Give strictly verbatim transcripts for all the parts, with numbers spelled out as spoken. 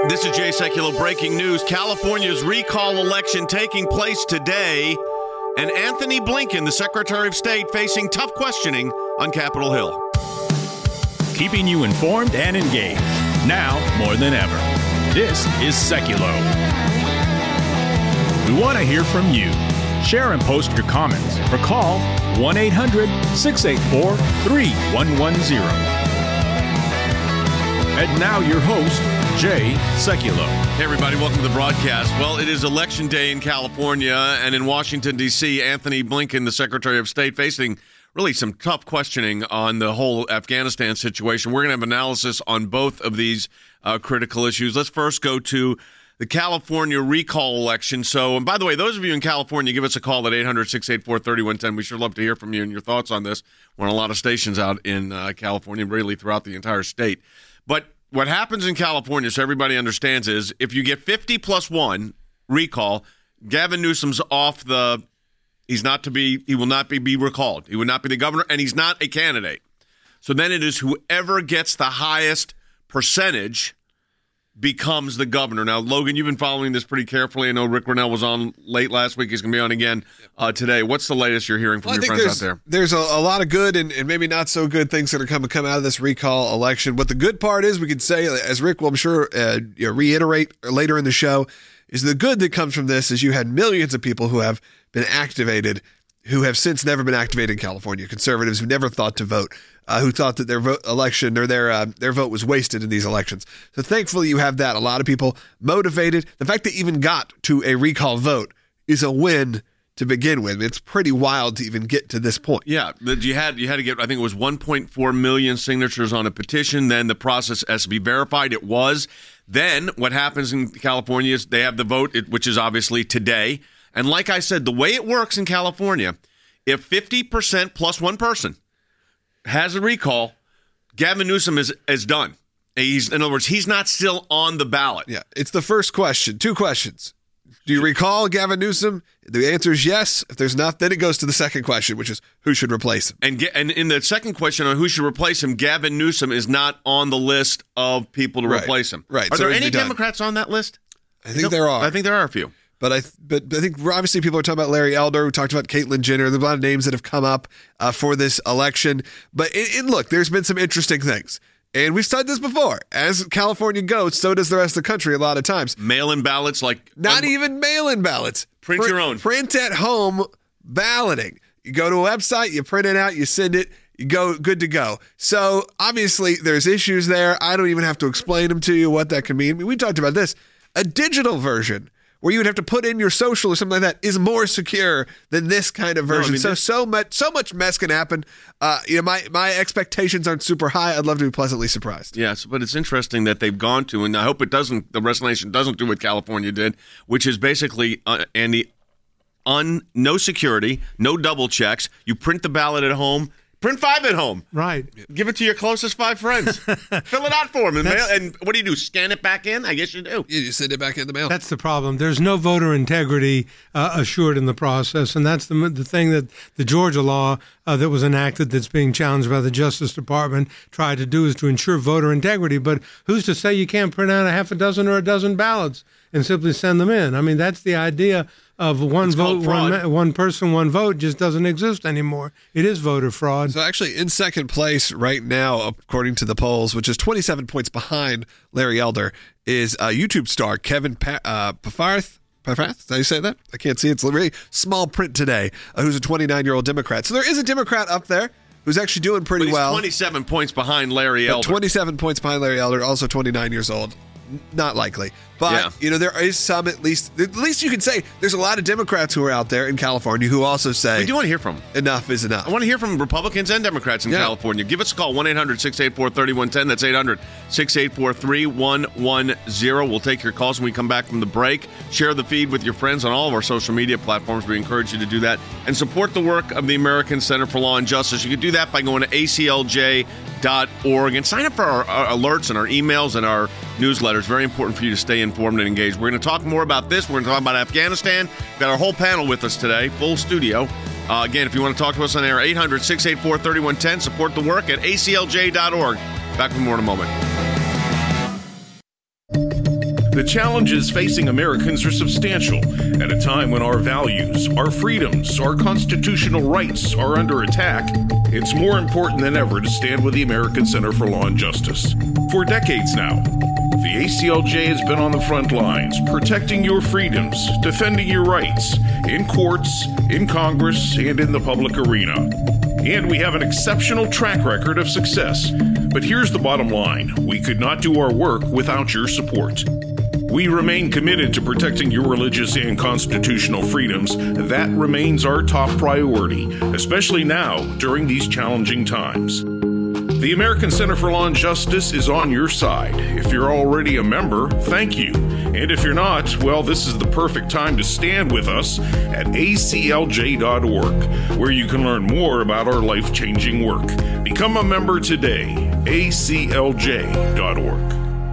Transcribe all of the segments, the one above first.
This is Jay Sekulow. Breaking news. California's recall election taking place today. And Anthony Blinken, the Secretary of State, facing tough questioning on Capitol Hill. Keeping you informed and engaged. Now more than ever. This is Sekulow. We want to hear from you. Share and post your comments or call one eight hundred six eight four three one one zero. And now your host, Jay Sekulow. Hey, everybody. Welcome to the broadcast. Well, it is Election Day in California, and in Washington, D C, Anthony Blinken, the Secretary of State, facing really some tough questioning on the whole Afghanistan situation. We're going to have analysis on both of these uh, critical issues. Let's first go to the California recall election. So, and by the way, those of you in California, give us a call at eight hundred six eight four three one one zero. We sure love to hear from you and your thoughts on this. We're on a lot of stations out in uh, California, really throughout the entire state. But what happens in California, so everybody understands, is if you get fifty plus one recall, Gavin Newsom's off the, he's not to be, he will not be, be recalled. He would not be the governor, and he's not a candidate. So then it is whoever gets the highest percentage becomes the governor. Now, Logan, you've been following this pretty carefully. I know Rick Renell was on late last week. He's going to be on again uh, today. What's the latest you're hearing from well, your friends out there? There's a, a lot of good and, and maybe not so good things that are going to come out of this recall election. But the good part is we can say, as Rick will, I'm sure, uh, you know, reiterate later in the show, is the good that comes from this is you had millions of people who have been activated who have since never been activated in California, conservatives who never thought to vote, uh, who thought that their vote election or their uh, their vote was wasted in these elections. So thankfully you have that. A lot of people motivated. The fact they even got to a recall vote is a win to begin with. It's pretty wild to even get to this point. Yeah, you had you had to get, I think it was one point four million signatures on a petition. Then the process has to be verified. It was. Then what happens in California is they have the vote, which is obviously today. And like I said, the way it works in California, if fifty percent plus one person has a recall, Gavin Newsom is, is done. He's, in other words, he's not still on the ballot. Yeah, it's the first question. Two questions. Do you recall Gavin Newsom? The answer is yes. If there's not, then it goes to the second question, which is who should replace him. And and in the second question on who should replace him, Gavin Newsom is not on the list of people to right. replace him. Right. Are so there any Democrats on that list? I think there are. I think there are a few. But I, but I think obviously people are talking about Larry Elder. We talked about Caitlyn Jenner. There's a lot of names that have come up uh, for this election. But it, it, look, there's been some interesting things. And we've said this before. As California goes, so does the rest of the country a lot of times. Mail-in ballots like... Not um, even mail-in ballots. Print, print your own. Print at home balloting. You go to a website, you print it out, you send it, you go, good to go. So obviously there's issues there. I don't even have to explain them to you what that can mean. I mean, we talked about this. A digital version where you would have to put in your social or something like that is more secure than this kind of version. No, I mean, so, this- so much, so much mess can happen. Uh, you know, my, my expectations aren't super high. I'd love to be pleasantly surprised. Yes, but it's interesting that they've gone to, and I hope it doesn't, the rest of the nation doesn't do what California did, which is basically, uh, Andy, un, no security, no double checks. You print the ballot at home. Print five at home. Right. Give it to your closest five friends. Fill it out for them. And, mail, and what do you do? Scan it back in? I guess you do. You just send it back in the mail. That's the problem. There's no voter integrity uh, assured in the process. And that's the the thing that the Georgia law uh, that was enacted that's being challenged by the Justice Department tried to do is to ensure voter integrity. But who's to say you can't print out a half a dozen or a dozen ballots and simply send them in? I mean, that's the idea of one it's vote, one, one person, one vote just doesn't exist anymore. It is voter fraud. So actually in second place right now, according to the polls, which is twenty-seven points behind Larry Elder, is uh, YouTube star Kevin pa- uh, Pafarth. Pafarth? Did I say that? I can't see. It's really small print today, uh, who's a twenty-nine-year-old Democrat. So there is a Democrat up there who's actually doing pretty but he's well. twenty-seven points behind Larry Elder. twenty-seven points behind Larry Elder, also twenty-nine years old. Not likely. But, yeah. you know, there is some, at least, at least you can say, there's a lot of Democrats who are out there in California who also say, we do want to hear from them. Enough is enough. I want to hear from Republicans and Democrats in yeah. California. Give us a call, one eight hundred six eight four three one one zero. That's eight hundred six eight four three one one zero. We'll take your calls when we come back from the break. Share the feed with your friends on all of our social media platforms. We encourage you to do that. And support the work of the American Center for Law and Justice. You can do that by going to A C L J dot org and sign up for our, our alerts and our emails and our newsletters. Very important for you to stay informed and engaged. We're going to talk more about this. We're going to talk about Afghanistan. We've got our whole panel with us today, full studio. Uh, again, if you want to talk to us on air, eight hundred six eight four three one one zero. Support the work at A C L J dot org. Back with more in a moment. The challenges facing Americans are substantial at a time when our values, our freedoms, our constitutional rights are under attack. It's more important than ever to stand with the American Center for Law and Justice. For decades now, the A C L J has been on the front lines, protecting your freedoms, defending your rights, in courts, in Congress, and in the public arena. And we have an exceptional track record of success. But here's the bottom line. We could not do our work without your support. We remain committed to protecting your religious and constitutional freedoms. That remains our top priority, especially now during these challenging times. The American Center for Law and Justice is on your side. If you're already a member, thank you. And if you're not, well, this is the perfect time to stand with us at A C L J dot org, where you can learn more about our life-changing work. Become a member today, A C L J dot org.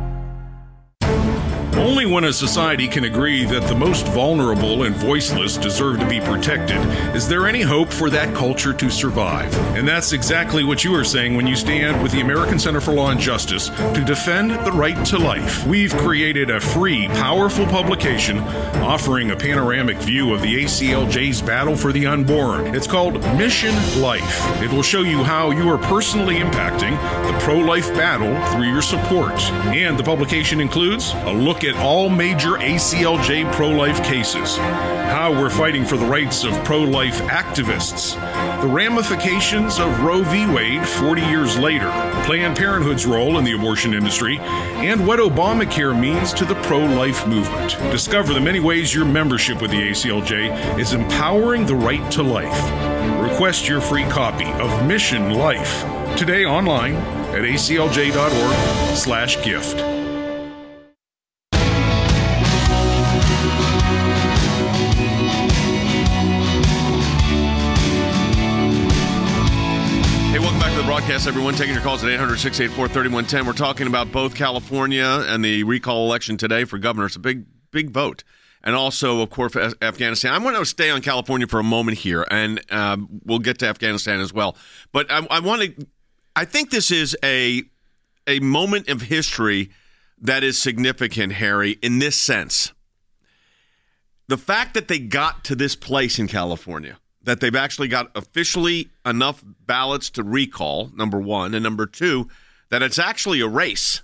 Only when a society can agree that the most vulnerable and voiceless deserve to be protected is there any hope for that culture to survive. And that's exactly what you are saying when you stand with the American Center for Law and Justice to defend the right to life. We've created a free, powerful publication offering a panoramic view of the A C L J's battle for the unborn. It's called Mission Life. It will show you how you are personally impacting the pro-life battle through your support. And the publication includes a look at all major A C L J pro-life cases, how we're fighting for the rights of pro-life activists, the ramifications of Roe v. Wade forty years later, Planned Parenthood's role in the abortion industry, and what Obamacare means to the pro-life movement. Discover the many ways your membership with the A C L J is empowering the right to life. Request your free copy of Mission Life today online at A C L J dot org slash gift. Broadcast, everyone. Taking your calls at eight hundred, six eight four, three one one zero. We're talking about both California and the recall election today for governor. It's a big, big vote. And also, of course, Afghanistan. I want to stay on California for a moment here, and uh, we'll get to Afghanistan as well. But I, I want to, I think this is a, a moment of history that is significant, Harry, in this sense. The fact that they got to this place in California, that they've actually got officially enough ballots to recall, number one, and number two, that it's actually a race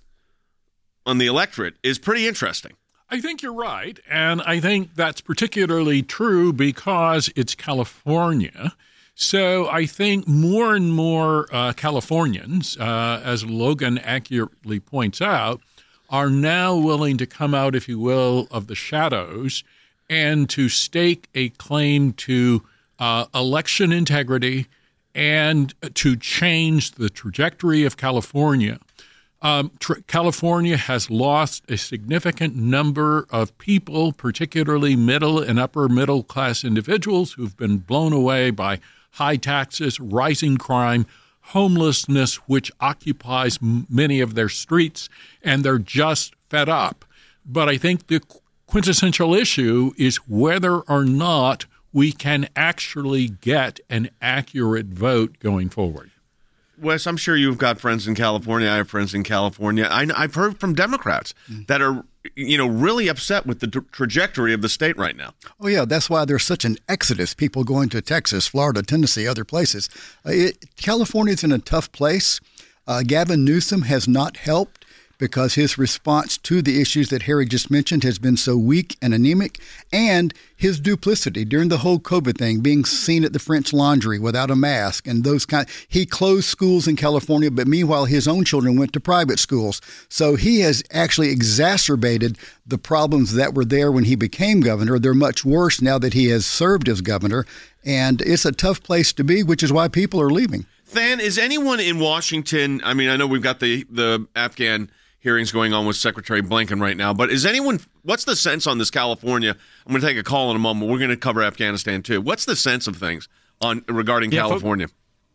on the electorate is pretty interesting. I think you're right, and I think that's particularly true because it's California. So I think more and more uh, Californians, uh, as Logan accurately points out, are now willing to come out, if you will, of the shadows and to stake a claim to Uh, election integrity and to change the trajectory of California. Um, tr- California has lost a significant number of people, particularly middle and upper middle class individuals who've been blown away by high taxes, rising crime, homelessness, which occupies m- many of their streets, and they're just fed up. But I think the quintessential issue is whether or not we can actually get an accurate vote going forward. Wes, I'm sure you've got friends in California. I have friends in California. I, I've heard from Democrats mm. that are, you know, really upset with the tra- trajectory of the state right now. Oh, yeah. That's why there's such an exodus, people going to Texas, Florida, Tennessee, other places. Uh, it, California's in a tough place. Uh, Gavin Newsom has not helped because his response to the issues that Harry just mentioned has been so weak and anemic, and his duplicity during the whole COVID thing, being seen at the French Laundry without a mask and those kind. He closed schools in California, but meanwhile his own children went to private schools. So he has actually exacerbated the problems that were there when he became governor. They're much worse now that he has served as governor, and it's a tough place to be, which is why people are leaving. Than, is anyone in Washington, I mean, I know we've got the, the Afghan hearings going on with Secretary Blinken right now, but is anyone, what's the sense on this California? I'm going to take a call in a moment. We're going to cover Afghanistan too. What's the sense of things on regarding yeah, California?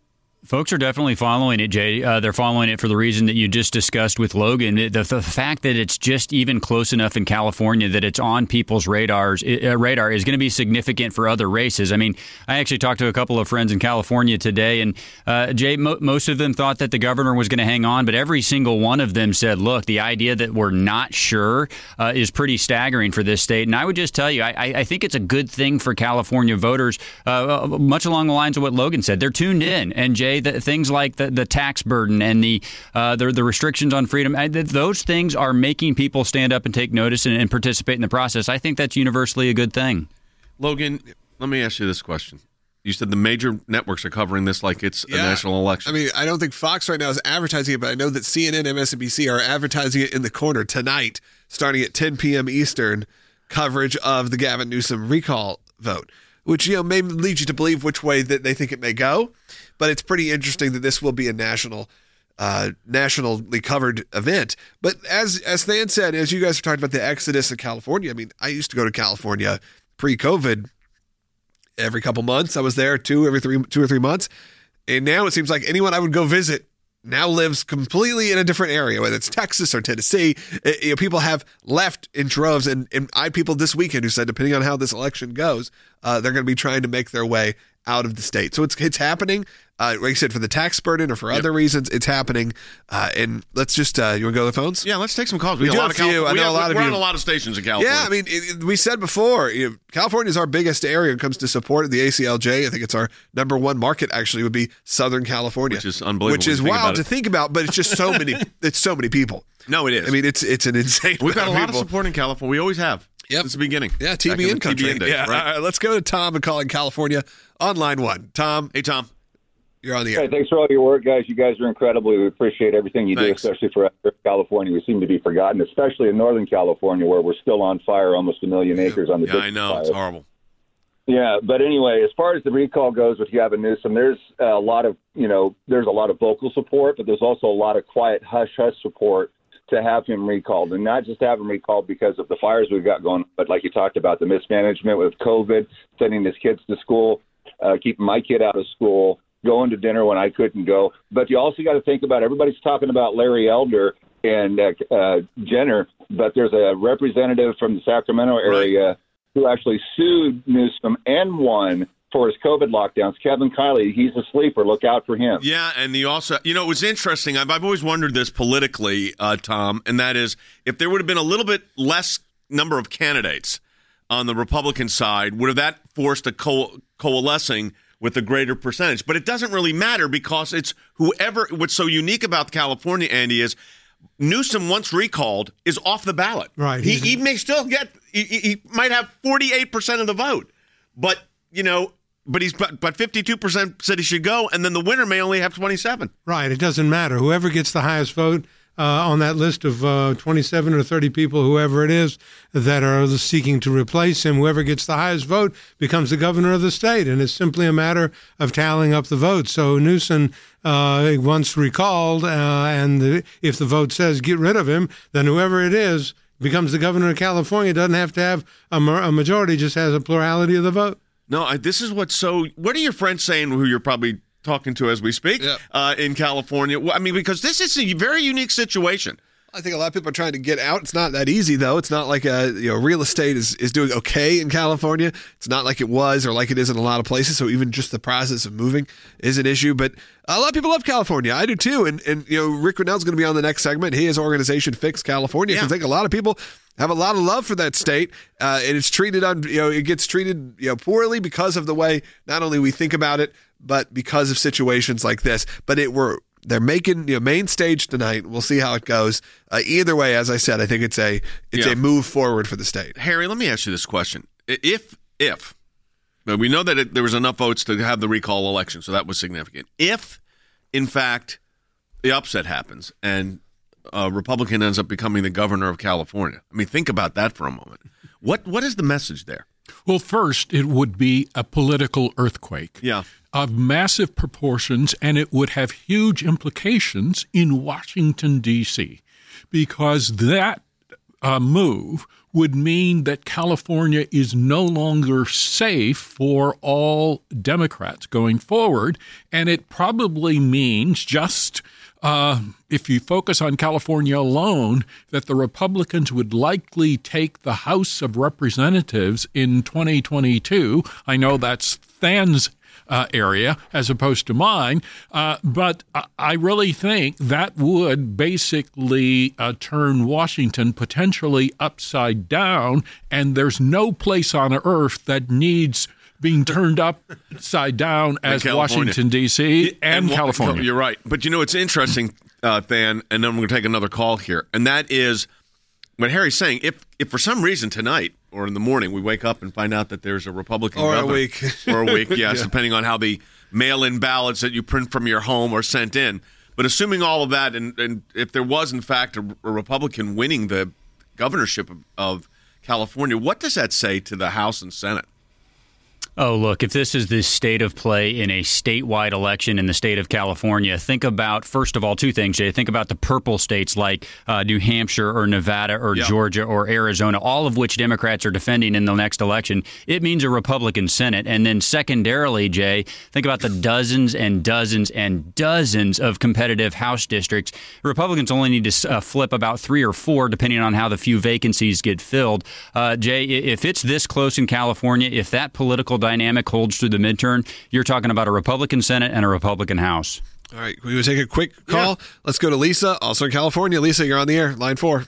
Folks are definitely following it, Jay. Uh, they're following it for the reason that you just discussed with Logan. The, the fact that it's just even close enough in California that it's on people's radars uh, radar is going to be significant for other races. I mean, I actually talked to a couple of friends in California today, and uh, Jay, mo- most of them thought that the governor was going to hang on, but every single one of them said, look, the idea that we're not sure uh, is pretty staggering for this state. And I would just tell you, I, I think it's a good thing for California voters, uh, much along the lines of what Logan said. They're tuned in. And Jay, the, things like the, the tax burden and the, uh, the the restrictions on freedom, I, those things are making people stand up and take notice and, and participate in the process. I think that's universally a good thing. Logan, let me ask you this question. You said the major networks are covering this like it's yeah. a national election. I mean, I don't think Fox right now is advertising it, but I know that C N N and M S N B C are advertising it in the corner tonight, starting at ten p.m. Eastern, coverage of the Gavin Newsom recall vote, which, you know, may lead you to believe which way that they think it may go. But it's pretty interesting that this will be a national, uh, nationally covered event. But as as Stan said, as you guys were talking about the exodus of California, I mean, I used to go to California pre-COVID every couple months. I was there two every three two or three months, and now it seems like anyone I would go visit now lives completely in a different area, whether it's Texas or Tennessee. It, you know, people have left in droves, and, and I had people this weekend who said, depending on how this election goes, uh, they're going to be trying to make their way out of the state. So it's it's happening. Uh, like I said, for the tax burden or for yep. other reasons, it's happening. Uh, and let's just, uh, you want to go to the phones? Yeah, let's take some calls. We, we do a lot have a few. Calif- I know have, a lot of we're you. on a lot of stations in California. Yeah, I mean, it, it, we said before, you know, California is our biggest area when it comes to support the A C L J. I think it's our number one market, actually, would be Southern California. Which is unbelievable. Which is wild to think about, but it's just so many, it's so many people. No, it is. I mean, it's it's an insane We've got a lot people. of support in California. We always have. Yep. Since the beginning. Yeah, T B N country. T B N days, yeah, right? All right, let's go to Tom and calling California on line one. Tom. Hey, Tom. You're on the air. Hey, thanks for all your work, guys. You guys are incredible. We appreciate everything you Thanks. do, especially for California. We seem to be forgotten, especially in Northern California, where we're still on fire, almost a million acres on the Yeah, I know. fire. It's horrible. Yeah, but anyway, as far as the recall goes with Gavin Newsom, there's a lot of, you know, there's a lot of vocal support, but there's also a lot of quiet hush-hush support to have him recalled, and not just have him recalled because of the fires we've got going, but like you talked about, the mismanagement with COVID, sending his kids to school, uh, keeping my kid out of school, going to dinner when I couldn't go. But you also got to think about, everybody's talking about Larry Elder and uh, uh, Jenner, but there's a representative from the Sacramento area right. who actually sued Newsom and won for his COVID lockdowns. Kevin Kiley, he's a sleeper. Look out for him. Yeah, and the also, you know, it was interesting. I've, I've always wondered this politically, uh, Tom, and that is if there would have been a little bit less number of candidates on the Republican side, would have that forced a co- coalescing with a greater percentage? But it doesn't really matter because it's whoever. What's so unique about California, Andy, is Newsom, once recalled, is off the ballot. Right. He, he may still get. He, he might have forty-eight percent of the vote, but you know. But he's but, but fifty-two percent said he should go, and then the winner may only have twenty-seven. Right. It doesn't matter. Whoever gets the highest vote uh, on that list of uh, twenty-seven or thirty people, whoever it is, that are seeking to replace him, whoever gets the highest vote becomes the governor of the state. And it's simply a matter of tallying up the votes. So Newsom, uh, once recalled, uh, and the, if the vote says get rid of him, then whoever it is becomes the governor of California. Doesn't have to have a, a majority, just has a plurality of the vote. No, I, this is what's so. What are your friends saying? Who you're probably talking to as we speak yeah. uh, in California? Well, I mean, because this is a very unique situation. I think a lot of people are trying to get out. It's not that easy, though. It's not like a, you know, real estate is, is doing okay in California. It's not like it was or like it is in a lot of places. So even just the process of moving is an issue. But a lot of people love California. I do too. And, and you know, Rick Grinnell's going to be on the next segment. His organization, Fix California. Yeah. I think a lot of people have a lot of love for that state, uh, and it's treated on, you know, it gets treated, you know, poorly because of the way not only we think about it, but because of situations like this. But it were they're making, you know, main stage tonight. We'll see how it goes. Uh, either way, as I said, I think it's a it's yeah. a move forward for the state. Harry, let me ask you this question: If if now we know that it, there was enough votes to have the recall election, so that was significant. If in fact the upset happens and a Republican ends up becoming the governor of California. I mean, think about that for a moment. What what is the message there? Well, first, it would be a political earthquake yeah. of massive proportions, and it would have huge implications in Washington, D C, because that uh, move would mean that California is no longer safe for all Democrats going forward. And it probably means just uh, if you focus on California alone, that the Republicans would likely take the House of Representatives in twenty twenty-two. I know that's Than's Uh, area as opposed to mine. Uh, but I, I really think that would basically uh, turn Washington potentially upside down, and there's no place on earth that needs being turned upside down as Washington, D C and, and California. You're right. But, you know, it's interesting, uh, Than, and then we're going to take another call here, and that is what Harry's saying. If, if for some reason tonight or in the morning we wake up and find out that there's a Republican or governor, a week or a week, yes, yeah. depending on how the mail-in ballots that you print from your home are sent in. But assuming all of that, and, and if there was in fact a, a Republican winning the governorship of, of California, what does that say to the House and Senate? Oh, look, if this is the state of play in a statewide election in the state of California, think about, first of all, two things, Jay. Think about the purple states like uh, New Hampshire or Nevada or yep. Georgia or Arizona, all of which Democrats are defending in the next election. It means a Republican Senate. And then secondarily, Jay, think about the dozens and dozens and dozens of competitive House districts. Republicans only need to uh, flip about three or four, depending on how the few vacancies get filled. Uh, Jay, if it's this close in California, if that political dynamic holds through the midterm, you're talking about a Republican Senate and a Republican House. All right, we will take a quick call. Yeah. Let's go to Lisa, also in California. Lisa, you're on the air. Line four.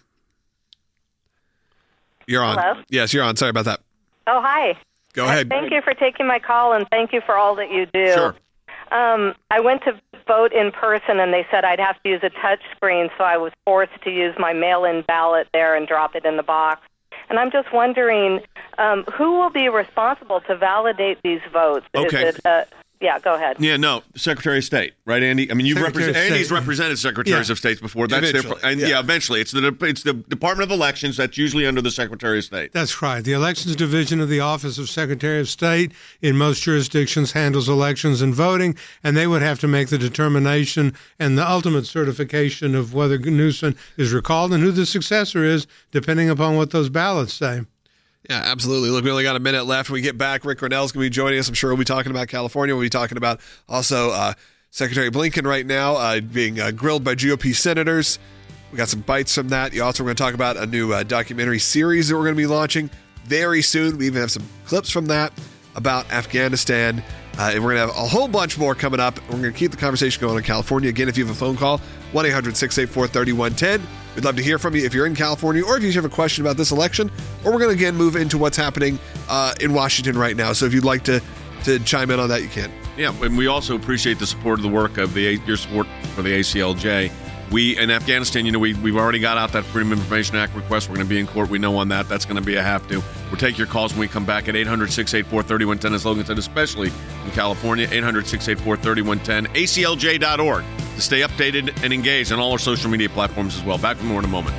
You're on. Hello? Yes, you're on. Sorry about that. Oh, hi. Go ahead. Thank you for taking my call, and thank you for all that you do. Sure. Um, I went to vote in person, and they said I'd have to use a touch screen, so I was forced to use my mail-in ballot there and drop it in the box. And I'm just wondering, um, who will be responsible to validate these votes? Okay. Is it, uh, yeah, go ahead. Yeah, no, Secretary of State, right, Andy? I mean, you've represented Andy's represented secretaries yeah. of states before. That's eventually, their, and yeah. yeah, eventually, it's the it's the Department of Elections that's usually under the Secretary of State. That's right. The Elections Division of the Office of Secretary of State in most jurisdictions handles elections and voting, and they would have to make the determination and the ultimate certification of whether Newsom is recalled and who the successor is, depending upon what those ballots say. Yeah, absolutely. Look, we only got a minute left. When we get back, Rick Grenell's going to be joining us. I'm sure we'll be talking about California. We'll be talking about also uh, Secretary Blinken right now uh, being uh, grilled by G O P senators. We got some bites from that. You also, we're going to talk about a new uh, documentary series that we're going to be launching very soon. We even have some clips from that about Afghanistan. Uh, and we're going to have a whole bunch more coming up. We're going to keep the conversation going in California. Again, if you have a phone call, one eight hundred six eight four three one one zero. We'd love to hear from you if you're in California or if you have a question about this election. Or we're going to, again, move into what's happening uh, in Washington right now. So if you'd like to, to chime in on that, you can. Yeah, and we also appreciate the support of the work of the your support for the A C L J. We, in Afghanistan, you know, we, we've already got out that Freedom of Information Act request. We're going to be in court. We know on that. That's going to be a have to. We'll take your calls when we come back at eight hundred six eight four three one one zero, as Logan said, especially in California, eight hundred six eight four three one one zero, A C L J dot org to stay updated and engaged on all our social media platforms as well. Back with more in a moment.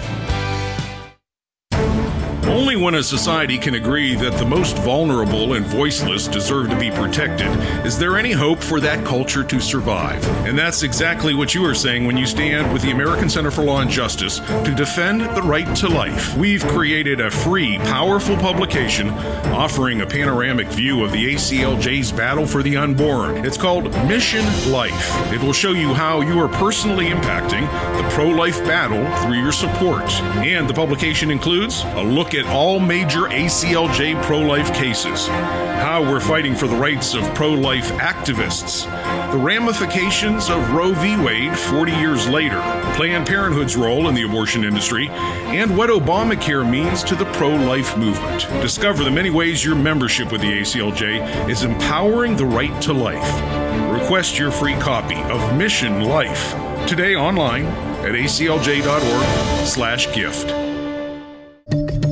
Only when a society can agree that the most vulnerable and voiceless deserve to be protected is there any hope for that culture to survive. And that's exactly what you are saying when you stand with the American Center for Law and Justice to defend the right to life. We've created a free, powerful publication offering a panoramic view of the A C L J's battle for the unborn. It's called Mission Life. It will show you how you are personally impacting the pro-life battle through your support. And the publication includes a look at all major A C L J pro-life cases, how we're fighting for the rights of pro-life activists, the ramifications of Roe v. Wade forty years later, Planned Parenthood's role in the abortion industry, and what Obamacare means to the pro-life movement. Discover the many ways your membership with the A C L J is empowering the right to life. Request your free copy of Mission Life today online at A C L J dot org slash gift.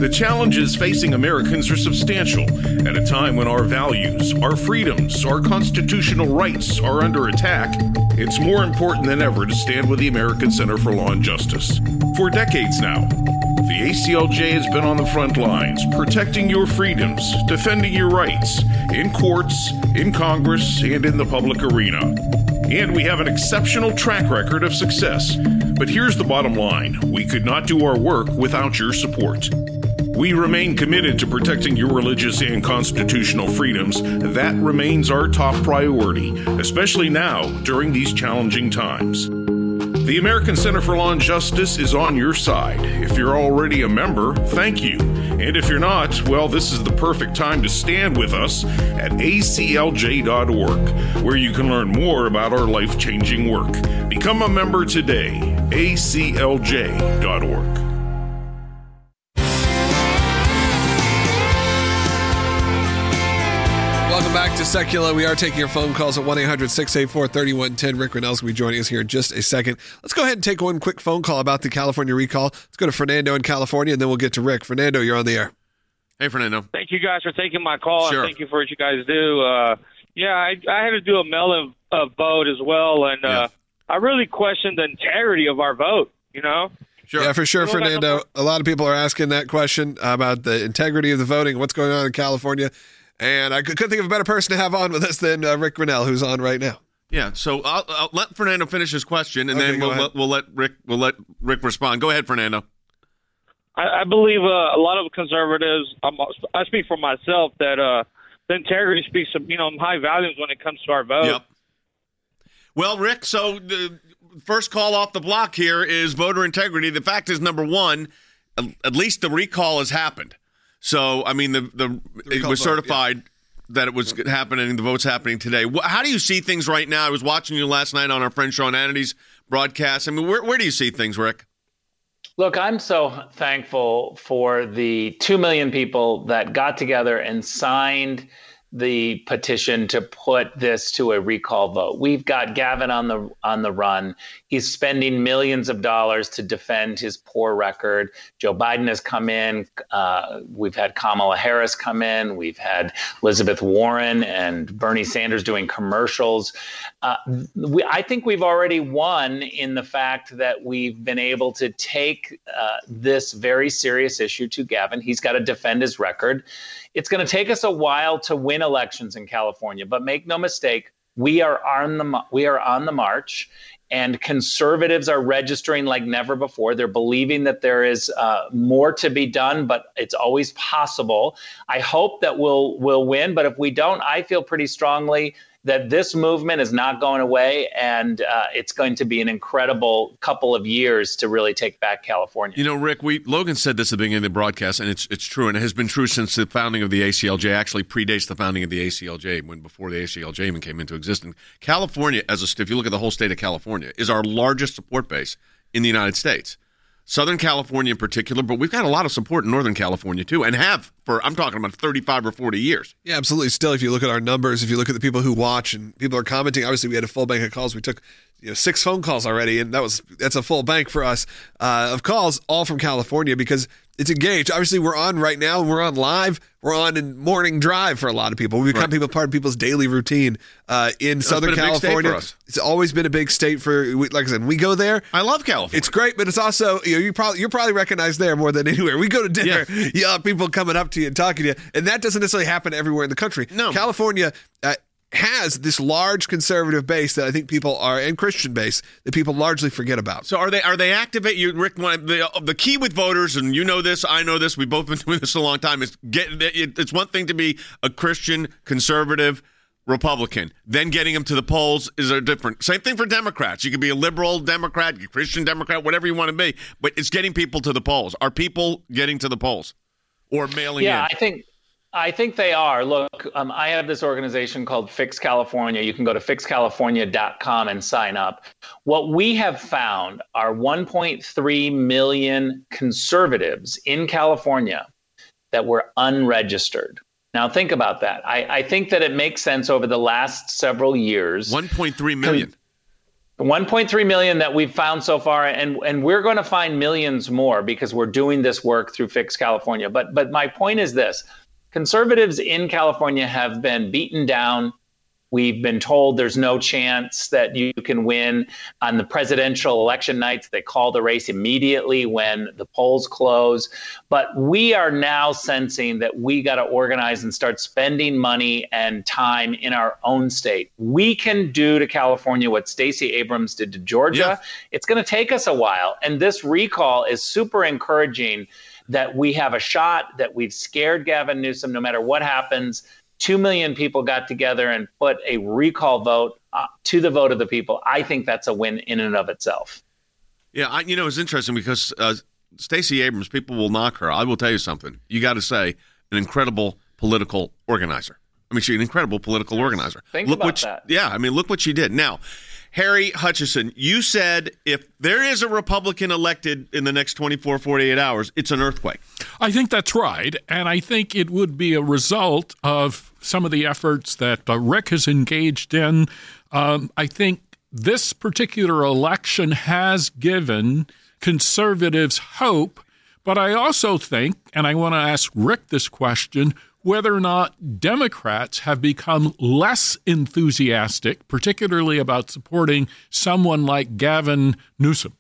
The challenges facing Americans are substantial at a time when our values, our freedoms, our constitutional rights are under attack. It's more important than ever to stand with the American Center for Law and Justice. For decades now, the A C L J has been on the front lines, protecting your freedoms, defending your rights, in courts, in Congress, and in the public arena. And we have an exceptional track record of success. But here's the bottom line. We could not do our work without your support. We remain committed to protecting your religious and constitutional freedoms. That remains our top priority, especially now during these challenging times. The American Center for Law and Justice is on your side. If you're already a member, thank you. And if you're not, well, this is the perfect time to stand with us at A C L J dot org, where you can learn more about our life-changing work. Become a member today, A C L J dot org. Welcome back to Secula. We are taking your phone calls at one eight hundred six eight four three one one zero. Rick Rennell's going to be joining us here in just a second. Let's go ahead and take one quick phone call about the California recall. Let's go to Fernando in California, and then we'll get to Rick. Fernando, you're on the air. Hey, Fernando. Thank you guys for taking my call, Sure. and thank you for what you guys do. Uh, yeah, I, I had to do a mail-in uh, vote as well, and uh, Yeah. I really questioned the integrity of our vote, you know? Sure. Yeah, for sure, Well, Fernando. that's- A lot of people are asking that question about the integrity of the voting, what's going on in California. And I couldn't think of a better person to have on with us than uh, Rick Rennell, who's on right now. Yeah, so I'll, I'll let Fernando finish his question, and Okay, then go we'll ahead. let, we'll let Rick we'll let Rick respond. Go ahead, Fernando. I, I believe uh, a lot of conservatives, um, I speak for myself, that uh, the integrity speaks of, you know, high values when it comes to our vote. Yep. Well, Rick, so the first call off the block here is voter integrity. The fact is, number one, at least the recall has happened. So, I mean, the, the, The it was vote, certified yeah. that it was happening. The vote's happening today. How do you see things right now? I was watching you last night on our friend Sean Hannity's broadcast. I mean, where, where do you see things, Rick? Look, I'm so thankful for the two million people that got together and signed the petition to put this to a recall vote. We've got Gavin on the on the run. He's spending millions of dollars to defend his poor record. Joe Biden has come in. Uh, we've had Kamala Harris come in. We've had Elizabeth Warren and Bernie Sanders doing commercials. Uh, we, I think we've already won in the fact that we've been able to take uh, this very serious issue to Gavin. He's got to defend his record. It's going to take us a while to win elections in California, but make no mistake, we are on the we are on the march, and conservatives are registering like never before. They're believing that there is uh, more to be done, but it's always possible. I hope that we'll we'll win, but if we don't, I feel pretty strongly that this movement is not going away, and uh, it's going to be an incredible couple of years to really take back California. You know, Rick, we Logan said this at the beginning of the broadcast, and it's it's true, and it has been true since the founding of the A C L J. Actually, predates the founding of the A C L J, when before the A C L J even came into existence. California, as a if you look at the whole state of California, is our largest support base in the United States. Southern California in particular, but we've got a lot of support in Northern California too, and have for, I'm talking about thirty-five or forty years. Yeah, absolutely. Still, if you look at our numbers, if you look at the people who watch and people are commenting, obviously we had a full bank of calls. We took you know six phone calls already, and that was that's a full bank for us uh, of calls, all from California, because it's engaged. Obviously, we're on right now, and we're on live. We're on in morning drive for a lot of people. We become Right. people part of people's daily routine uh, in It's Southern been a big state California. for us. It's always been a big state for. we- Like I said, we go there. I love California. It's great, but it's also you know you probably you're probably recognized there more than anywhere. We go to dinner, Yeah. you have people coming up to you and talking to you, and that doesn't necessarily happen everywhere in the country. No. California uh, has this large conservative base that I think people are, and Christian base that people largely forget about. So are they are they activate you, Rick? One, the the key with voters, and you know this, I know this, we've both been doing this a long time. Is get it's one thing to be a Christian conservative Republican, then getting them to the polls is a different. Same thing for Democrats. You can be a liberal Democrat, Christian Democrat, whatever you want to be, but it's getting people to the polls. Are people getting to the polls or mailing Yeah, in? I think I think they are. Look, um, I have this organization called Fix California. You can go to fix california dot com and sign up. What we have found are one point three million conservatives in California that were unregistered. Now, think about that. I, I think that it makes sense over the last several years. one point three million. one point three million that we've found so far, and, and we're going to find millions more because we're doing this work through Fix California. But but my point is this. Conservatives in California have been beaten down. We've been told there's no chance that you can win. On the presidential election nights, they call the race immediately when the polls close. But we are now sensing that we got to organize and start spending money and time in our own state. We can do to California what Stacey Abrams did to Georgia. Yeah. It's going to take us a while. And this recall is super encouraging that we have a shot, that we've scared Gavin Newsom no matter what happens. Two million people got together and put a recall vote uh, to the vote of the people. I think that's a win in and of itself. Yeah, I, you know, it's interesting because uh, Stacey Abrams, people will knock her. I will tell you something. You got to say, an incredible political organizer. I mean, she's an incredible political organizer. Think look about what she, that. Yeah, I mean, look what she did. Now, Harry Hutchison, you said if there is a Republican elected in the next twenty-four, forty-eight hours, it's an earthquake. I think that's right. And I think it would be a result of some of the efforts that uh, Rick has engaged in. Um, I think this particular election has given conservatives hope. But I also think, and I want to ask Rick this question, whether or not Democrats have become less enthusiastic, particularly about supporting someone like Gavin Newsom.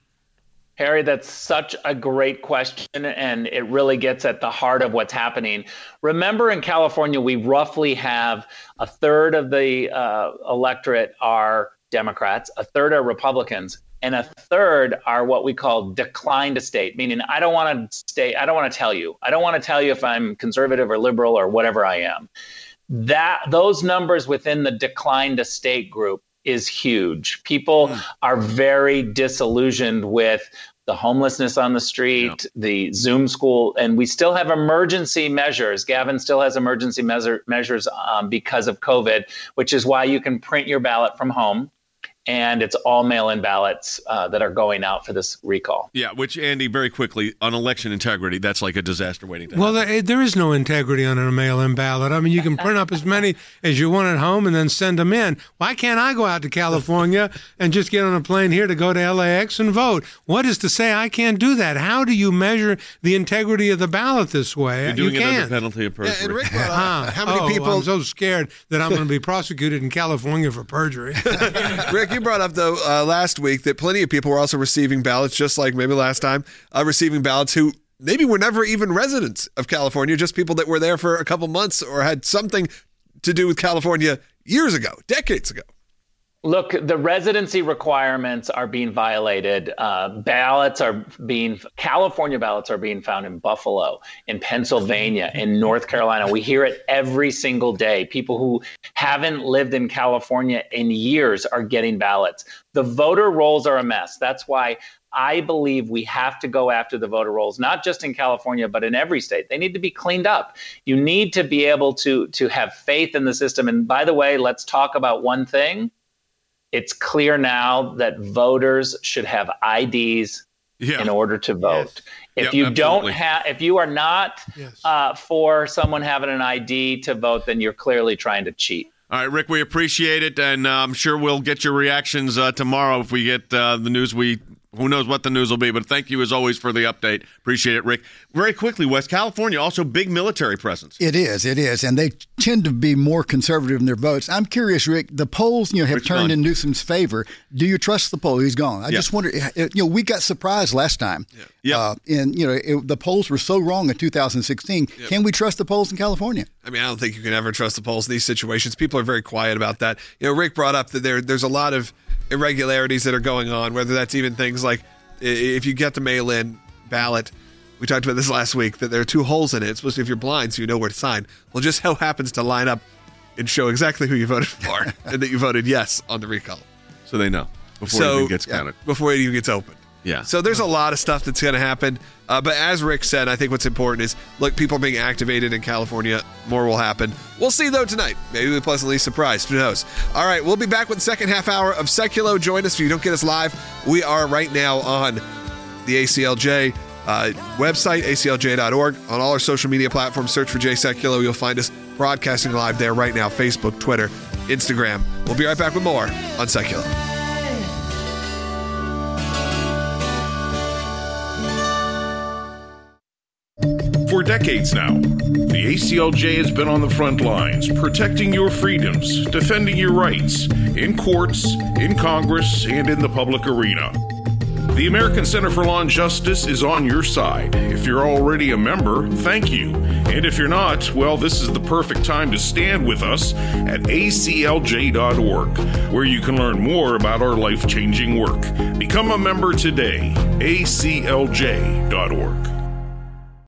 Harry, that's such a great question, and it really gets at the heart of what's happening. Remember, in California, we roughly have a third of the uh, electorate are Democrats, a third are Republicans, and a third are what we call declined state, meaning I don't want to stay, I don't want to tell you. I don't want to tell you if I'm conservative or liberal or whatever I am. That those numbers within the declined state group is huge. People mm. are very disillusioned with the homelessness on the street, yeah. the Zoom school, and we still have emergency measures. Gavin still has emergency measure, measures um, because of COVID, which is why you can print your ballot from home. And it's all mail-in ballots uh, that are going out for this recall. Yeah, which, Andy, very quickly, on election integrity, that's like a disaster waiting to well, happen. Well, there, there is no integrity on a mail-in ballot. I mean, you can print up as many as you want at home and then send them in. Why can't I go out to California and just get on a plane here to go to L A X and vote? What is to say I can't do that? How do you measure the integrity of the ballot this way? You're doing you it can't. under penalty of perjury. Yeah, and Rick, uh, how many oh, people? I'm so scared that I'm going to be prosecuted in California for perjury. Rick, you brought up, though, uh, last week that plenty of people were also receiving ballots, just like maybe last time, uh, receiving ballots who maybe were never even residents of California, just people that were there for a couple months or had something to do with California years ago, decades ago. Look, the residency requirements are being violated. Uh, ballots are being, California ballots are being found in Buffalo, in Pennsylvania, in North Carolina. We hear it every single day. People who haven't lived in California in years are getting ballots. The voter rolls are a mess. That's why I believe we have to go after the voter rolls, not just in California, but in every state. They need to be cleaned up. You need to be able to, to have faith in the system. And by the way, let's talk about one thing. It's clear now that voters should have I Ds yeah. in order to vote. Yes. If yep, you absolutely. don't have, if you are not yes. uh, for someone having an I D to vote, then you're clearly trying to cheat. All right, Rick, we appreciate it, and uh, I'm sure we'll get your reactions uh, tomorrow if we get uh, the news we. Who knows what the news will be, but thank you as always for the update. Appreciate it, Rick. Very quickly, West California, also big military presence. It is, it is, and they tend to be more conservative in their votes. I'm curious, Rick, the polls you know have Rick's turned gone. in Newsom's favor. Do you trust the poll? He's gone. I yeah. just wonder, you know, we got surprised last time. Yeah. Yep. Uh, and, you know, it, the polls were so wrong in two thousand sixteen. Yep. Can we trust the polls in California? I mean, I don't think you can ever trust the polls in these situations. People are very quiet about that. You know, Rick brought up that there there's a lot of irregularities that are going on, whether that's even things like if you get the mail-in ballot, we talked about this last week, that there are two holes in it. It's supposed to, if you're blind, so you know where to sign. Well, just how happens to line up and show exactly who you voted for and that you voted yes on the recall. So they know before so, it even gets counted. Yeah, before it even gets opened. Yeah. So there's a lot of stuff that's going to happen. Uh, but as Rick said, I think what's important is, look, people are being activated in California. More will happen. We'll see, though, tonight. Maybe we'll be pleasantly surprised. Who knows? All right, we'll be back with the second half hour of Seculo. Join us if you don't get us live. We are right now on the A C L J uh, website, A C L J dot org. On all our social media platforms, search for Jay Seculo. You'll find us broadcasting live there right now, Facebook, Twitter, Instagram. We'll be right back with more on Seculo. for decades now. The A C L J has been on the front lines, protecting your freedoms, defending your rights, in courts, in Congress, and in the public arena. The American Center for Law and Justice is on your side. If you're already a member, thank you. And if you're not, well, this is the perfect time to stand with us at A C L J dot org, where you can learn more about our life-changing work. Become a member today, A C L J dot org.